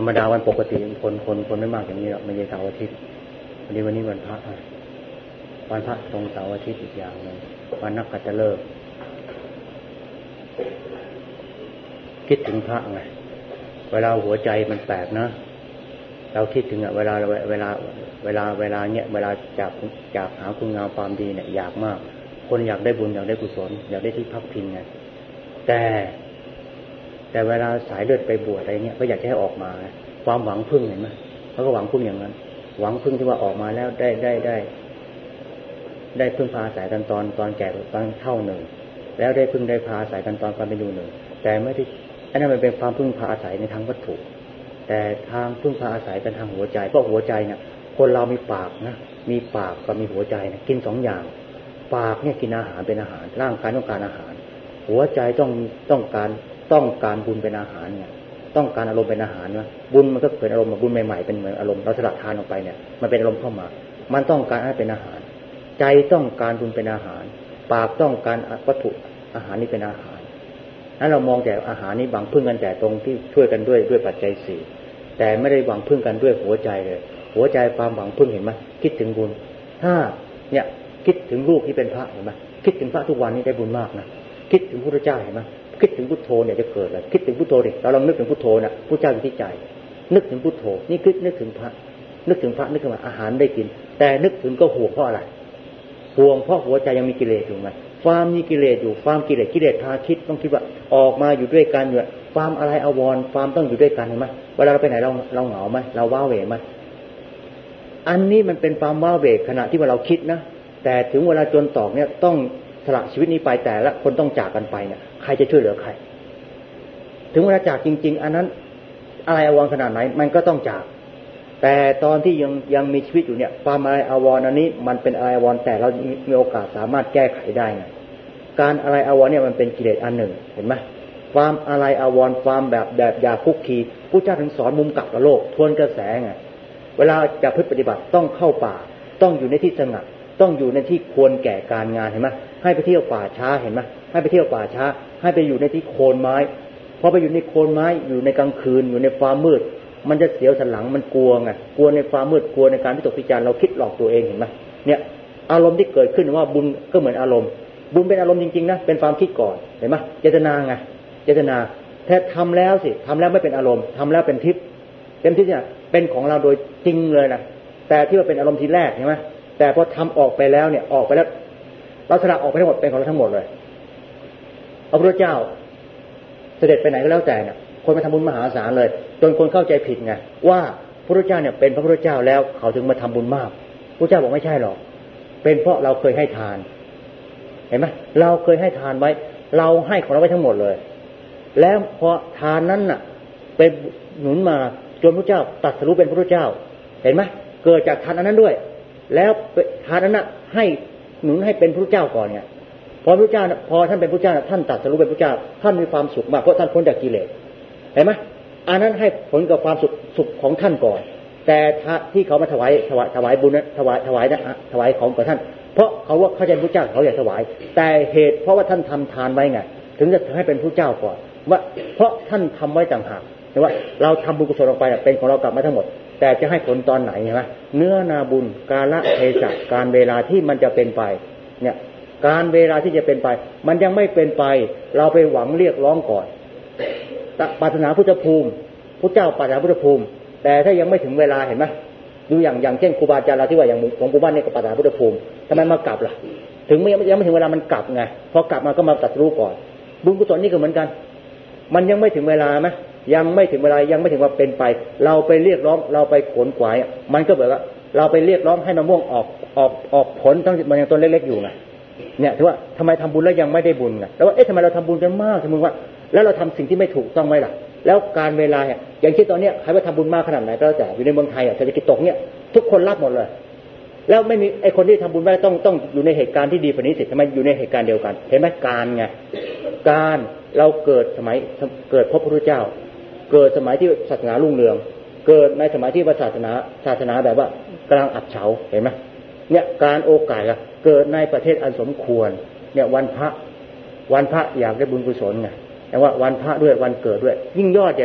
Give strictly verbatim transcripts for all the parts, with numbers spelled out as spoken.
รมดาวันปกติคนคนคนไม่มากอย่างนี้หรอกไม่ใช่เสาร์อาทิตย์วันนี้วันนี้วันพระวันพระตรงเสาร์อาทิตย์อีกอย่างนึงวันนักขัตฤกษ์คิดถึงพระไงเวลาหัวใจมันแปลกนะเราคิดถึงอ่ะเวลาเวลาเวลาเวลาเนี้ยเวลาจากจากหาคุณงามความดีเนี่ยอยากมากคนอยากได้บุญอยากได้กุศลอยากได้ที่พักพิงไงแต่แต่เวลาสายเลือดไปบวชอะไรเงี้ยก็อยากให้ออกมาความหวังพึ่งเห็นไหมเขาก็หวังพึ่งอย่างนั้นหวังพึ่งที่ว่าออกมาแล้วได้ได้ได้ได้พึ่งพาอาศัยกันตอนตอนแก่ตอนเท่าหนึ่งแล้วได้พึ่งได้พาอาศัยกันตอนความเป็นอยู่หนึ่งแต่ไม่ได้อันนั้นมันเป็นความพึ่งพาอาศัยในทางวัตถุแต่ทางพึ่งพาอาศัยกันทางหัวใจเพราะหัวใจเนี่ยคนเรามีปากนะมีปากกับมีหัวใจนะกินสองอย่างปากเนี่ยกินอาหารเป็นอาหารร่างกายต้องการอาหารหัวใจต้องต้องการต้องการบุญเป็นอาหารเนี่ยต้องการอารมณ์เป็นอาหารนะบุญมันก็เกิดอารมณ์บุญใหม่ๆเป็นเหมือนอารมณ์เราสลัดทานออกไปเนี่ยมันเป็นอารมณ์เข้ามามันต้องการให้เป็นอาหารใจต้องการบุญเป็นอาหารปากต้องการวัตถุอาหารนี้เป็นอาหารนั้นเรามองแต่อาหารนี้หวังพึ่งกันแต่ตรงที่ช่วยกันด้วยด้วยปัจจัยสี่แต่ไม่ได้หวังพึ่งกันด้วยหัวใจเลยหัวใจความหวังพึ่งเห็นไหมคิดถึงบุญถ้าเนี่ยคิดถึงลูกที่เป็นพระเห็นไหมคิดถึงพระทุกวันนี้ได้บุญมากนะคิดถึงพระพุทธเจ้าเห็นไหมคิดถึงพุทโธเนี่ยจะเกิดเลยคิดถึงพุทโธดิเราลองนึกถึงพุทโธนะพุทธเจ้าอยู่ที่ใจนึกถึงพุทโธนี่คิดนึกถึงพระนึกถึงพระนึกถึงอาหารได้กินแต่นึกถึงก็ห่วงเพราะอะไรห่วงเพราะหัวใจยังมีกิเลสอยู่ไงความมีกิเลสอยู่ความกิเลสกิเลสพาคิดต้องคิดว่าออกมาอยู่ด้วยกันอยู่ความอะไรอวรความต้องอยู่ด้วยกันเห็นไหมเวลาเราไปไหนเราเราเหงาไหมเราว้าเหวไหมอันนี้มันเป็นความว้าเหวขณะที่ว่าเราคิดนะแต่ถึงเวลาจนตอกเนี่ยต้องสละชีวิตนี้ไปแต่ละคนต้องจากกันไปเนี่ยใครจะช่วยเหลือใครถึงเวลาจากจริงๆอันนั้นอะไรอวรขนาดไหนมันก็ต้องจากแต่ตอนที่ยังยังมีชีวิตอยู่เนี่ยความอะไรอวรอันนี้มันเป็นอะไรอวรแต่เรามีโอกาสสามารถแก้ไขได้ไงการอะไรอวรเนี่ยมันเป็นกิเลสอันหนึ่งเห็นไหมความอะไรอวรความแบบแบบอย่าคุกคีพระเจ้าถึงสอนมุมกลับกับโลกทวนกระแสไงเวลาจะพึ่งปฏิบัติต้องเข้าป่าต้องอยู่ในที่สงัดต้องอยู่ในที่ควรแก่การงานเห็นไหมให้ไปเที่ยวป่าช้าเห็นไหมให้ไปเที่ยวป่าช้าให้ไปอยู่ในที่โคนไม้พอไปอยู่ในโคนไม้อยู่ในกลางคืนอยู่ในความมืดมันจะเสียวสันหลังมันกลัวไงกลัวในความมืดกลัวในการวิตกวิจารเราคิดหลอกตัวเองเห็นไหมเนี่ยอารมณ์ที่เกิดขึ้นว่าบุญก็เหมือนอารมณ์บุญเป็นอารมณ์จริงๆนะเป็นความคิดก่อนเห็นไหมเจตนาไงเจตนาแท้ทำแล้วสิทำแล้วไม่เป็นอารมณ์ทำแล้วเป็นทิพย์เป็นทิพย์เนี่ยเป็นของเราโดยจริงเลยนะแต่ที่ว่าเป็นอารมณ์ทีแรกเห็นไหมแต่พอทำออกไปแล้วเนี่ยออกไปแล้วเราสละออกไปทั้งหมดเป็นของเราทั้งหมดเลยพระพุทธเจ้าเสด็จไปไหนก็แล้วแต่เนี่ยคนมาทำบุญมหาศาลเลยจนคนเข้าใจผิดไงว่าพระพุทธเจ้าเนี่ยเป็นพระพุทธเจ้าแล้วเขาถึงมาทำบุญมากพระเจ้าบอกไม่ใช่หรอกเป็นเพราะเราเคยให้ทานเห็นไหมเราเคยให้ทานไว้เราให้ของเราไว้ทั้งหมดเลยแล้วพอทานนั้นน่ะเป็นหนุนมาจนพระเจ้าตรัสรู้เป็นพระพุทธเจ้าเห็นไหมเกิดจากทานอันนั้นด้วยแล้วทานนั้นน่ะให้หนุนให้เป็นพระเจ้าก่อนเนี่ยพอพระเจ้าพอท่านเป็นพระเจ้าท่านตรัสรู้เป็นพระเจ้าท่านมีความสุขมากเพราะท่านพ้นจากกิเลสเห็นไหมอันนั้นให้ผลกับความสุขสุขของท่านก่อนแต่ที่เขามาถวายถวายถวายบุญนั้นถวายถวายนะถวายของกับท่านเพราะเขาว่าเขาเป็นพระเจ้าเขาอยากถวายแต่เหตุเพราะว่าท่านทำทานไว้ไงถึงจะให้เป็นพระเจ้าก่อนว่าเพราะท่านทำไว้ต่างหากแต่ว่าเราทำบุญกุศลออกไปเป็นของเรากลับมาทั้งหมดแต่จะให้ผลตอนไหนใช่ไหมเนื้อนาบุญกาลเทศะการเวลาที่มันจะเป็นไปเนี่ยการเวลาที่จะเป็นไปมันยังไม่เป็นไปเราไปหวังเรียกร้องก่อนปรารถนาพุทธภูมิพระเจ้าปรารถนาพุทธภูมิแต่ถ้ายังไม่ถึงเวลาเห็นไหมดูอย่างอย่างเช่นครูบาอาจารย์เราที่ว่าอย่างหลวงปู่มั่นเนี่ยก็ปรารถนาพุทธภูมิทำไมมากลับล่ะถึงไม่ยังไม่ถึงเวลามันกลับไงพอกลับมาก็มาตรัสรู้ก่อนบุญกุศลนี่ก็เหมือนกันมันยังไม่ถึงเวลาไหมยังไม่ถึงเวลายังไม่ถึงว่าเป็นไปเราไปเรียกร้องเราไปขวนขวายมันก็แบบว่าเราไปเรียกร้องให้มะม่วงออกออกออกผลตั้งมันยังต้นเล็กๆอยู่ไงเนี่ยถือว่าทำไมทำบุญแล้วยังไม่ได้บุญไงแล้วว่าเอ๊ะทำไมเราทำบุญกันมากทำไมว่าแล้วเราทำสิ่งที่ไม่ถูกต้องไหมล่ะแล้วการเวลาเนี่ยอย่างเช่นตอนนี้ใครว่าทำบุญมากขนาดไหนก็แล้วแต่อยู่ในเมืองไทยอ่ะเศรษฐกิจตกเนี่ยทุกคนรับหมดเลยแล้วไม่มีไอ้คนที่ทำบุญไม่ต้องต้องอยู่ในเหตุการณ์ที่ดีกว่านี้สิทำไมอยู่ในเหตุการณ์เดียวกันเห็นไหมการไงการเราเกิดสมัยเกิดพบพระพุทธเจ้าเกิดสมัยที่ศาสนารุ่งเรืองเกิดในสมัยที่ศาสนาศาสนาแบบว่ากำลังอับเฉาเห็นไหมเนี่ยการโอกาสเกิดในประเทศอันสมควรเนี่ยวันพระวันพระอยากได้บุญกุศลไงแต่ว่าวันพระด้วยวันเกิดด้วยยิ่งยอดใหญ่เลย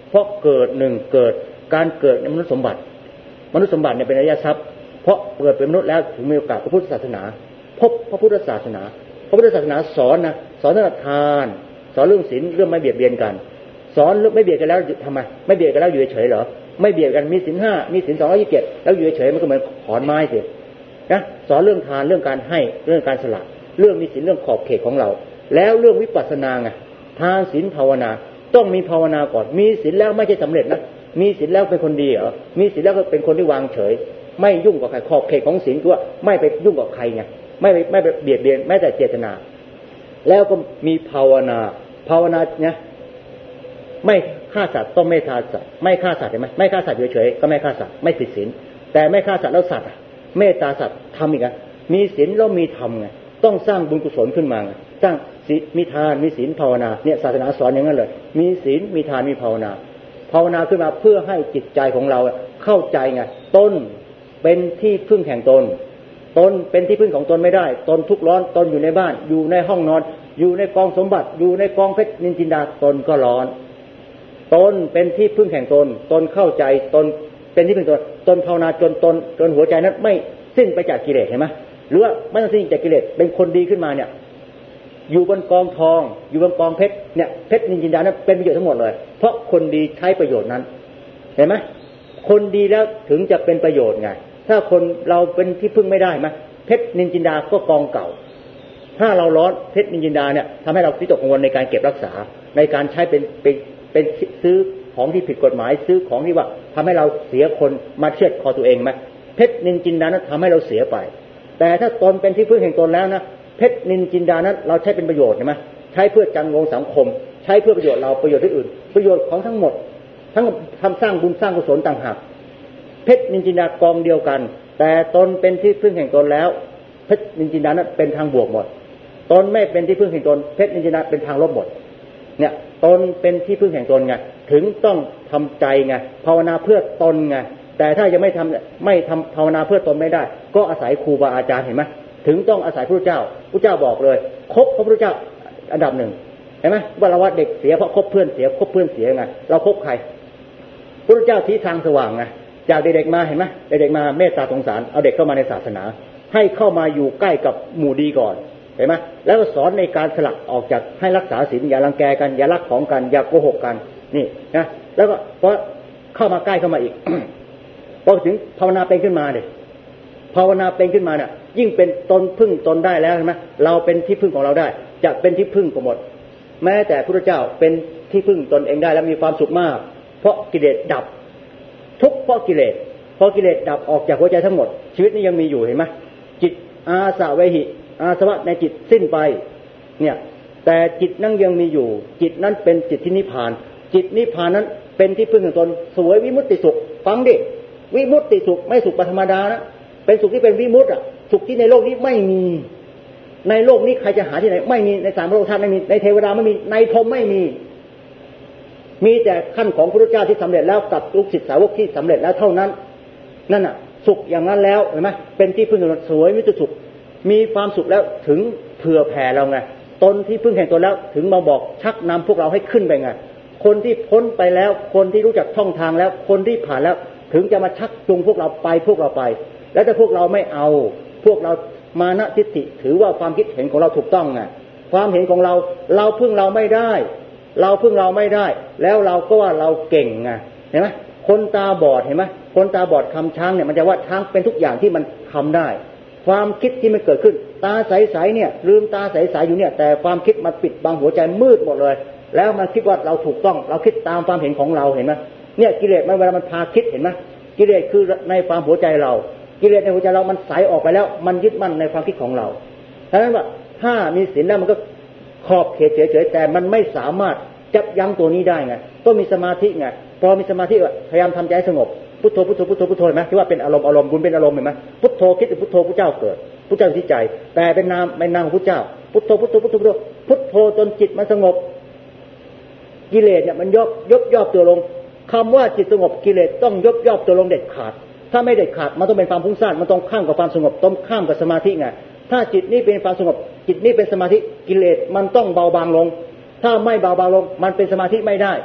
เพราะเกิดหนึ่งเกิดการเกิดในมนุษย์สมบัติมนุษย์สมบัติเนี่ยเป็นอริยทรัพย์เพราะเกิดเป็นมนุษย์แล้วถึงมีโอกาสพระพุทธศาสนาพบพระพุทธศาสนาพระพุทธศาสนาสอนนะสอนเรื่องทานสอนเรื่องศีลเรื่องไม่เบียดเบียนกันสอนเรื่องไม่เบียดกันแล้วทำไมไม่เบียดกันแล้วอยู่เฉยเหรอไม่เบียดกันมีศีลห้ามีศีลสองร้อยยี่สิบเจ็ดแล้วอยู่เฉยมันก็เหมือนขอนไม้สินะสอนเรื่องทานเรื่องการให้เรื่องการสละเรื่องมีศีลเรื่องขอบเขตของเราแล้วเรื่องวิปัสสนาไงทานศีลภาวนาต้องมีภาวนาก่อนมีศีลแล้วไม่ใช่สำเร็จนะมีศีลแล้วเป็นคนดีเหรอมีศีลแล้วก็เป็นคนที่วางเฉยไม่ยุ่งกับใครขอบเขตของศีลคือว่าไม่ไปยุ่งกับใครไงไม่ไม่ไปเบียดเบียนแม้แต่เจตนาแล้วก็มีภาวนาภาวนาเนี่ยไม่ฆ่าสัตว์ต้องไม่ฆ่าสัตว์ไม่ฆ่าสัตว์เห็นไหมไม่ฆ่าสัตว์เฉยๆก็ไม่ฆ่าสัตว์ไม่ผิดศีลแต่ไม่ฆ่าสัตว์แล้วสัตว์เมตตาสัตว์ทำอีกอ่ะมีศีลแล้วมีธรรมไงต้องสร้างบุญกุศลขึ้นมาไงสร้างศีลมีทานมีศีลภาวนาเนี่ยศาสนาสอนอย่างนั้นเลยมีศีลมีทานมีภาวนาภาวนาขึ้นมาเพื่อให้จิตใจของเราเข้าใจไงตนเป็นที่พึ่งแห่งตนตนเป็นที่พึ่งของตนไม่ได้ตนทุกข์ร้อนตนอยู่ในบ้านอยู่ในห้องนอนอยู่ในกองสมบัติอยู่ในกองเพชรนินจินดาตนก็ร้อนตนเป็นที่พึ่งแห่งตนตนเข้าใจตนเป็นที่พึ่งตนตนภาวนาจนตนจนหัวใจนั้นไม่สิ้นไปจากกิเลสเห็นไหมหรือว่าไม่ต้องสิ้นจากกิเลสเป็นคนดีขึ้นมาเนี่ยอยู่บนกองทองอยู่บนกองเพชรเนี่ยเพชรนินจินดานั้นเป็นประโยชน์ทั้งหมดเลยเพราะคนดีใช้ประโยชน์นั้นเห็นไหมคนดีแล้วถึงจะเป็นประโยชน์ไงถ้าคนเราเป็นที่พึ่งไม่ได้ไหมเพชรนินจินดาก็กองเก่าถ้าเราร้อนเพชรนินจินดาเนี่ยทำให้เราวิตกกังวลในการเก็บรักษาในการใช้เป็นเป็นเป็นซื้อของที่ผิดกฎหมายซื้อของที่ว่าทำให้เราเสียคนมาเชือดคอตัวเองไหมเพชรนินจินดานั้นทำให้เราเสียไปแต่ถ้าตนเป็นที่พึ่งแห่งตนแล้วนะเพชรนินจินดานั้นเราใช้เป็นประโยชน์ใช่ไหมใช้เพื่อจังงงสังคมใช้เพื่อประโยชน์เราประโยชน์ที่อื่นประโยชน์ของทั้งหมดทั้งทำสร้างบุญสร้างกุศลต่างหากเพชรนินจินดากองเดียวกันแต่ตนเป็นที่พึ่งแห่งตนแล้วเพชรนินจินดานั้นเป็นทางบวกหมดตนไม่เป็นที่พึ่งแห่งตนเพชรนินจินดาเป็นทางลบหมดเนี่ยตนเป็นที่พึ่งแห่งตนไงถึงต้องทำใจไงภาวนาเพื่อตนไงแต่ถ้ายังไม่ทำไม่ทำภาวนาเพื่อตนไม่ได้ก็อาศัยครูบาอาจารย์เห็นไหมถึงต้องอาศัยพระเจ้าพระเจ้าบอกเลยคบพระพุทธเจ้าอันดับหนึ่งเห็นไหมว่าเราว่าเด็กเสียเพราะคบเพื่อนเสียคบเพื่อนเสียไงเราคบใครพระพุทธเจ้าชี้ทางสว่างไงจากเด็กๆมาเห็นไหมเด็กๆมาเมตตาสงสารเอาเด็กเข้ามาในศาสนาให้เข้ามาอยู่ใกล้กับหมู่ดีก่อนเห็นไหมแล้วก็สอนในการสลักออกจากให้รักษาศีลอย่ารังแกกันอย่าลักของกันอย่าโกหกกันนี่นะแล้วก็พอเข้ามาใกล้เข้ามาอีก พอถึงภาวนาเป็นขึ้นมาเลยภาวนาเป็นขึ้นมาเนี่ยยิ่งเป็นตนพึ่งตนได้แล้วใช่ไหมเราเป็นที่พึ่งของเราได้จะเป็นที่พึ่งของหมดแม้แต่พระพุทธเจ้าเป็นที่พึ่งตนเองได้แล้วมีความสุขมากเพราะกิเลสดับทุกเพราะกิเลสพอกิเลสดับออกจากหัวใจทั้งหมดชีวิตนี้ยังมีอยู่เห็นไหมจิตอาสวะหิอาสวะในจิตสิ้นไปเนี่ยแต่จิตนั่งยังมีอยู่จิตนั้นเป็นจิตที่นิพพานจิตนิพพานนั้นเป็นที่พึ่งของตนสวยวิมุตติสุขฟังดิวิมุตติสุขไม่สุขธรรมดานะเป็นสุขที่เป็นวิมุตติอ่ะสุขที่ในโลกนี้ไม่มีในโลกนี้ใครจะหาที่ไหนไม่มีในสามโลกธาตุไม่มีในเทวดาไม่มีในพรหมไม่มีมีแต่ขั้นของพระพุทธเจ้าที่สำเร็จแล้วกับลูกศิษย์สาวกที่สำเร็จแล้วเท่านั้นนั่นน่ะสุขอย่างนั้นแล้วเห็นไหมเป็นที่พึ่งของตนสวยวิมุตติสุขมีความสุขแล้วถึงเผื่อแผ่เราไงตนที่พึ่งแห่งตนแล้วถึงมาบอกชักนำพวกเราให้ขึ้นไปไงคนที่พ้นไปแล้วคนที่รู้จักช่องทางแล้วคนที่ผ่านแล้วถึงจะมาชักจูงพวกเราไปพวกเราไปแล้วถ้าพวกเราไม่เอาพวกเรามานะทิฏฐิถือว่าความคิดเห็นของเราถูกต้องไงความเห็นของเราเราพึ่งเราไม่ได้เราพึ่งเราไม่ได้แล้วเราก็ว่าเราเก่งไงเห็นไหมคนตาบอดเห็นไหมคนตาบอดคำช้างเนี่ยมันจะว่าช้างเป็นทุกอย่างที่มันทำได้ความคิดที่มันเกิดขึ้นตาใสๆเนี่ยลืมตาใสๆอยู่เนี่ยแต่ความคิดมันปิดบังหัวใจมืดหมดเลยแล้วมันคิดว่าเราถูกต้องเราคิดตามความเห็นของเราเห็นไหมเนี่ยกิเลสมันเวลามันพาคิดเห็นไหมกิเลสคือในความหัวใจเรากิเลสในหัวใจเรามันใสออกไปแล้วมันยึดมั่นในความคิดของเราฉะนั้นว่าถ้ามีศีลแล้วมันก็ขอบเขตเฉยๆแต่มันไม่สามารถจับยั้งตัวนี้ได้ไงต้องมีสมาธิไงพอมีสมาธิพยายามทำใจสงบพุทโธพุทโธพุทโธพุทโธเห็นไหมที่ว่าเป็นอารมณ์อารมณ์บุญเป็นอารมณ์เห็นไหมพุทโธคิดพุทโธพระเจ้าเกิดพระเจ้าที่ใจแต่เป็นนามเป็นนามของพระเจ้าพุทโธพุทโธพุทโธพุทโธพุทโธจนจิตมันสงบกิเลสเนี่ยมันยบยบย่อตัวลงคำว่าจิตสงบกิเลสต้องยบย่อตัวลงเด็ดขาดถ้าไม่เด็ดขาดมันต้องเป็นความฟุ้งซ่านมันต้องข้ามกับความสงบต้องข้ามกับสมาธิไงถ้าจิตนี้เป็นความสงบจิตนี้เป็นสมาธิกิเลสมันต้องเบาบางลงถ้าไม่เบาบางลงมันเป็นสมาธิไม่ได้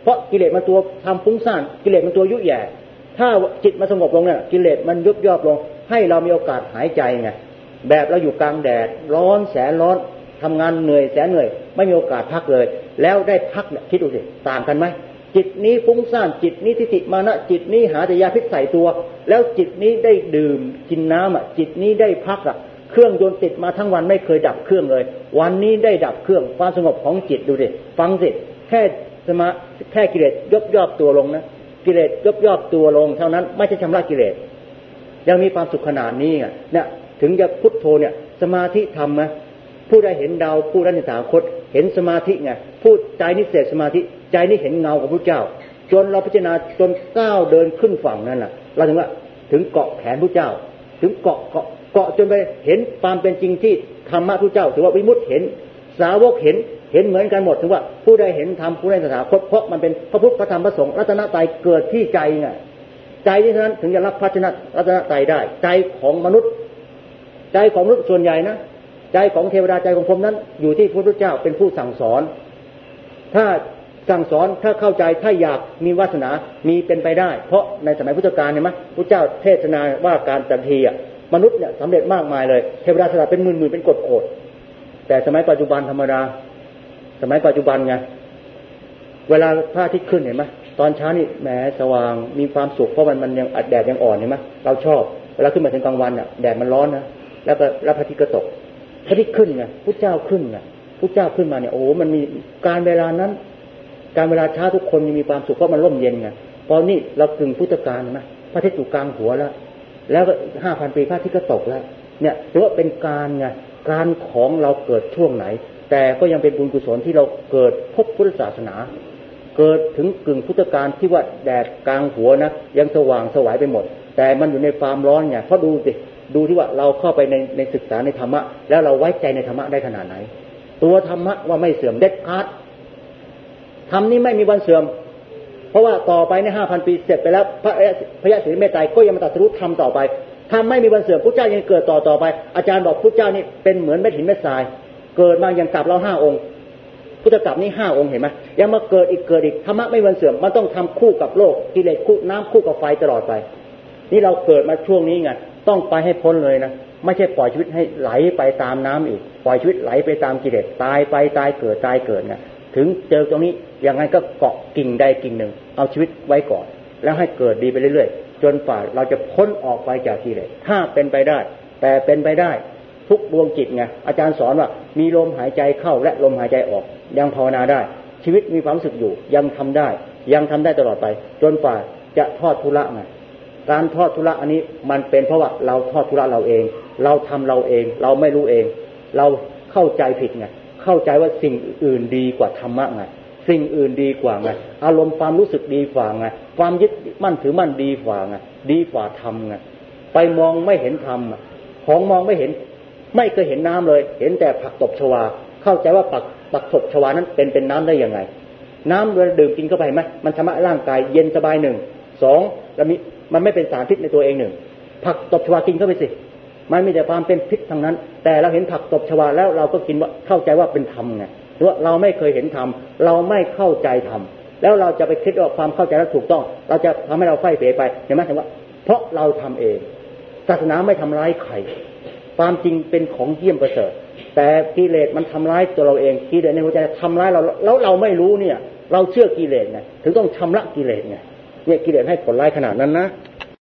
เพราะกิเลสมันตัวทำฟุ้งซ่านกิเลสมันตัวยุ่ยแย่ถ้าจิตมันสงบลงเนี่ยกิเลสมันยุบย่อลงให้เรามีโอกาสหายใจไงแบบเราอยู่กลางแดดร้อนแสนร้อนทำงานเหนื่อยแสนเหนื่อยไม่มีโอกาสพักเลยแล้วได้พักเนี่ยคิดดูสิต่างกันไหมจิตนี้ฟุ้งซ่านจิตนี้ทิฏฐิมานะจิตนี้หาแต่ยาพิษใส่ตัวแล้วจิตนี้ได้ดื่มกินน้ำอ่ะจิตนี้ได้พักอ่ะเครื่องยนต์ติดมาทั้งวันไม่เคยดับเครื่องเลยวันนี้ได้ดับเครื่องความสงบของจิตดูสิฟังสิแค่สมาแค่กิเลสยบย่อตัวลงนะกิเลสยบย่อตัวลงเท่านั้นไม่ใช่ชำระกิเลสยังมีความสุขขนาดนี้อ่ะเนี่ยถึงจะพุทโธเนี่ยสมาธิทำนะผู้ได้เห็นดาวผู้ได้ในสาคตเห็นสมาธิไงผู้ใจนี่เสกสมาธิใจนี่เห็นเงาของพระเจ้าจนเราพิจารณาจนก้าวเดินขึ้นฝั่งนั่นแหละเราถึงว่าถึงเกาะแขนพระเจ้าถึงเกาะเกาะเกาะจนไปเห็นความเป็นจริงที่ธรรมะพระเจ้าถือว่าวิมุตติเห็นสาวกเห็นเห็นเหมือนกันหมดถึงว่าผู้ได้เห็นธรรมผู้ได้สาคตเพราะมันเป็นพระพุทธพระธรรมพระสงฆ์รัตนตรัยเกิดที่ใจไงใจที่นั้นถึงจะรับพระชนะรัตนตรัยได้ใจของมนุษย์ใจของมนุษย์ส่วนใหญ่นะใจของเทวดาใจของพรหมนั้นอยู่ที่พระพุทธเจ้าเป็นผู้สั่งสอนถ้าสั่งสอนถ้าเข้าใจถ้าอยากมีวาสนามีเป็นไปได้เพราะในสมัยพุทธกาลเห็นไหมพระเจ้าเทศนาว่าการตัดทีอ่ะมนุษย์เนี่ยสำเร็จมากมายเลยเทวดาสละเป็นหมื่นๆเป็นโกรธๆแต่สมัยปัจจุบันธรรมดาสมัยปัจจุบันไงเวลาพระอาทิตย์ขึ้นเห็นไหมตอนเช้านี่แหมสว่างมีความสุขเพราะมันมันยังแดดยังอ่อนเห็นไหมเราชอบเวลาขึ้นมาถึงกลางวันอ่ะแดดมันร้อนนะแล้วก็แล้วพระอาทิตย์ก็ตกพระอาทิตย์ขึ้นไงพระเจ้าขึ้นไงพระเจ้าขึ้นมาเนี่ยโอ้มันมีการเวลานั้นการเวลาเช้าทุกคนมีความสุขเพราะมันร่มเย็นไงตอนนี้เรากึ่งพุทธกาลนะพระอาทิตย์อยู่กลางหัวแล้วแล้วก็ห้าพันปีพระอาทิตย์ก็ตกแล้วเนี่ยถือว่าเป็นการไงการของเราเกิดช่วงไหนแต่ก็ยังเป็นบุญกุศลที่เราเกิดพบพุทธศาสนาเกิดถึงกึ่งพุทธกาลที่ว่าแดดกลางหัวนะยังสว่างสวายไปหมดแต่มันอยู่ในความร้อนไงเพราะดูสิดูที่ว่าเราเข้าไปในในศึกษาในธรรมะแล้วเราไว้ใจในธรรมะได้ขนาดไหนตัวธรรมะว่าไม่เสื่อมเด็ดขาดธรรมนี้ไม่มีวันเสื่อมเพราะว่าต่อไปในห้าพันปีเสร็จไปแล้วพระพระยะศรีเมตไตรก็ยังมาตรัสรู้ธรรมต่อไปธรรมไม่มีวันเสื่อมพระเจ้ายังเกิดต่อต่อไปอาจารย์บอกพระเจ้านี่เป็นเหมือนเม็ดหินเม็ดทรายเกิดมาอย่างกลับเราห้าองค์พุทธกลับนี้ห้าองค์เห็นไหมยังมาเกิดอีกเกิดอีกธรรมะไม่มีวันเสื่อมมันต้องทำคู่กับโลกกิเลสคู่น้ำคู่กับไฟตลอดไปนี่เราเกิดมาช่วงนี้ไงต้องไปให้พ้นเลยนะไม่ใช่ปล่อยชีวิตให้ไหลไปตามน้ำอีกปล่อยชีวิตไหลไปตามกิเลสตายไปตายเกิดตายเกิดไงถึงเจอตรงนี้อย่างไรก็เกาะกิ่งใดกิ่งหนึ่งเอาชีวิตไว้ก่อนแล้วให้เกิดดีไปเรื่อยๆจนฝ่าเราจะพ้นออกไปจากกิเลสถ้าเป็นไปได้แต่เป็นไปได้ทุกดวงจิตไงอาจารย์สอนว่ามีลมหายใจเข้าและลมหายใจออกยังภาวนาได้ชีวิตมีความรู้สึกอยู่ยังทำได้ยังทำได้ตลอดไปจนฝ่าจะทอดทุระไงการทอดทุระอันนี้มันเป็นเพราะว่าเราทอดทุระเราเองเราทำเราเองเราไม่รู้เองเราเข้าใจผิดไงเข้าใจว่าสิ่งอื่นดีกว่าธรรมะไงสิ่งอื่นดีกว่าไงอารมณ์ความรู้สึกดีกว่าไงความยึดมั่นถือมั่นดีกว่าไงดีกว่าธรรมไงไปมองไม่เห็นธรรมของมองไม่เห็นไม่เคยเห็นน้ำเลยเห็นแต่ผักตบชวาเข้าใจว่าผักผักตบชวานั้นเป็นเป็นน้ำได้ยังไงน้ำเวลาดื่มกินเข้าไปไหมมันทำให้ร่างกายเย็นสบายหนึ่งสองแล้วมีมันไม่เป็นสารพิษในตัวเองหนึ่งผักตบชวากินเข้าไปสิมันมีแต่ความเป็นพิษทั้งนั้นแต่เราเห็นผักตบชวาแล้วเราก็กินว่าเข้าใจว่าเป็นธรรมไงหรือว่าเราไม่เคยเห็นธรรมเราไม่เข้าใจธรรมแล้วเราจะไปคิดว่าความเข้าใจแล้วถูกต้องเราจะทำให้เราไฟเป๋ไปเห็นไหมถึงว่าเพราะเราทำเองศาสนาไม่ทำร้ายใครความจริงเป็นของเยี่ยมประเสริฐแต่กิเลสมันทำร้ายตัวเราเองกิเลสในหัวใจทำร้ายเราแล้วเราไม่รู้เนี่ยเราเชื่อกิเลสไงถึงต้องชำระกิเลสไงเนี่ยกิเลสให้ผลร้ายขนาดนั้นนะ